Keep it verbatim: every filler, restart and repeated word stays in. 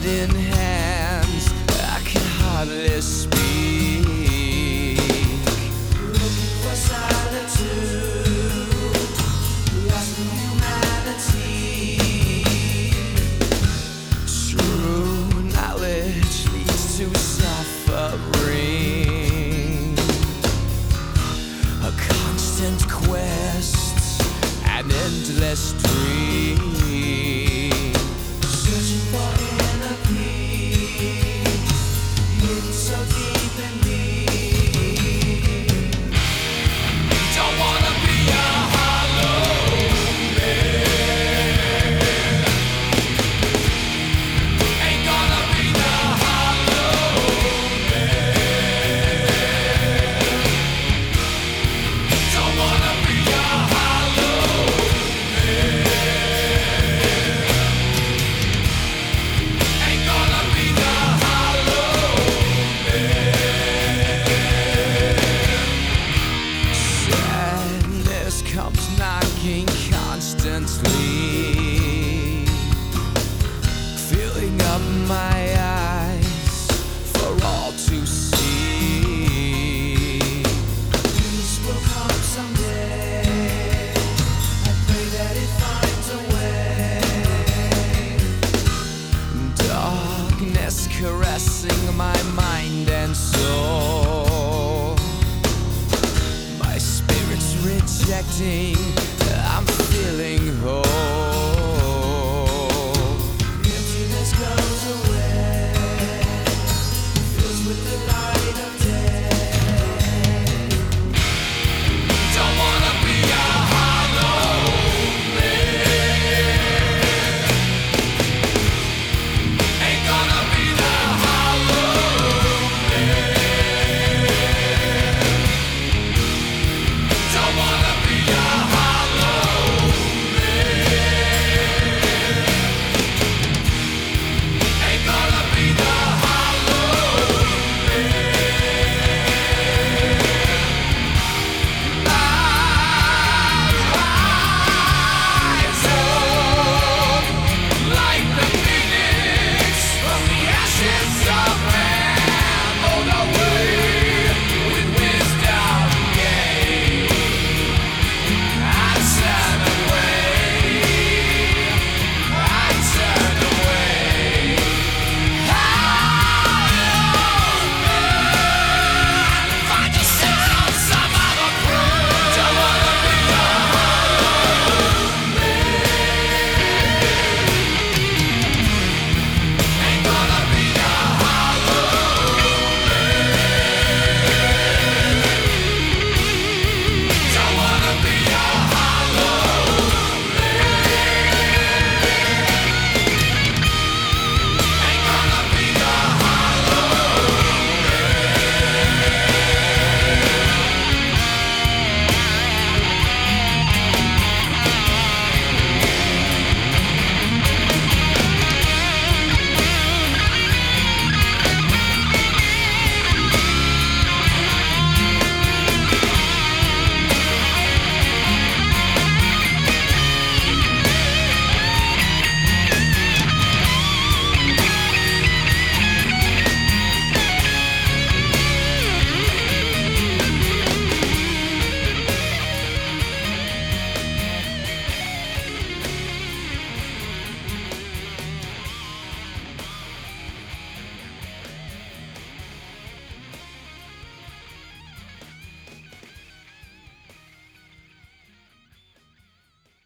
head in hands, I can hardly speak. Looking for solitude, lost in humanity. True knowledge leads to suffering, a constant quest, an endless dream. Searching for inner peace, hidden so deep in me. Don't wanna be a hollow man. Ain't gonna be the hollow man. Don't wanna be a hollow man. Ain't gonna be the hollow man. Sadness comes knocking constantly, filling up my eyes for all to see. Peace will come someday. I pray that it finds a way. Darkness caressing my mind and soul. My spirit's rejecting